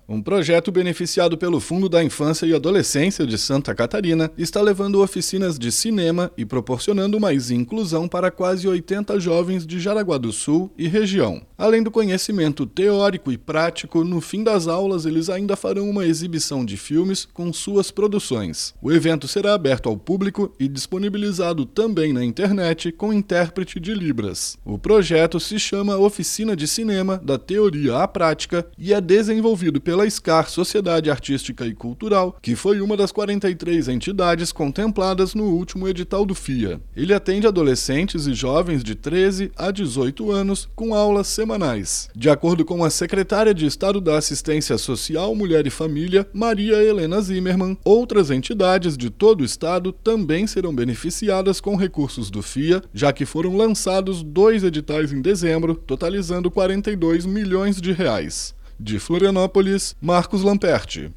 Um projeto beneficiado pelo Fundo da Infância e Adolescência de Santa Catarina está levando oficinas de cinema e proporcionando mais inclusão para quase 80 jovens de Jaraguá do Sul e região. Além do conhecimento teórico e prático, no fim das aulas eles ainda farão uma exibição de filmes com suas produções. O evento será aberto ao público e disponibilizado também na internet com intérprete de Libras. O projeto se chama Oficina de Cinema, da Teoria à Prática, e é desenvolvido pela SCAR Sociedade Artística e Cultural, que foi uma das 43 entidades contempladas no último edital do FIA. Ele atende adolescentes e jovens de 13 a 18 anos com aulas semanais. De acordo com a secretária de Estado da Assistência Social, Mulher e Família, Maria Helena Zimmermann, outras entidades de todo o estado também serão beneficiadas com recursos do FIA, já que foram lançados 2 editais em dezembro, totalizando R$ 42 milhões. De Florianópolis, Marcos Lamperti.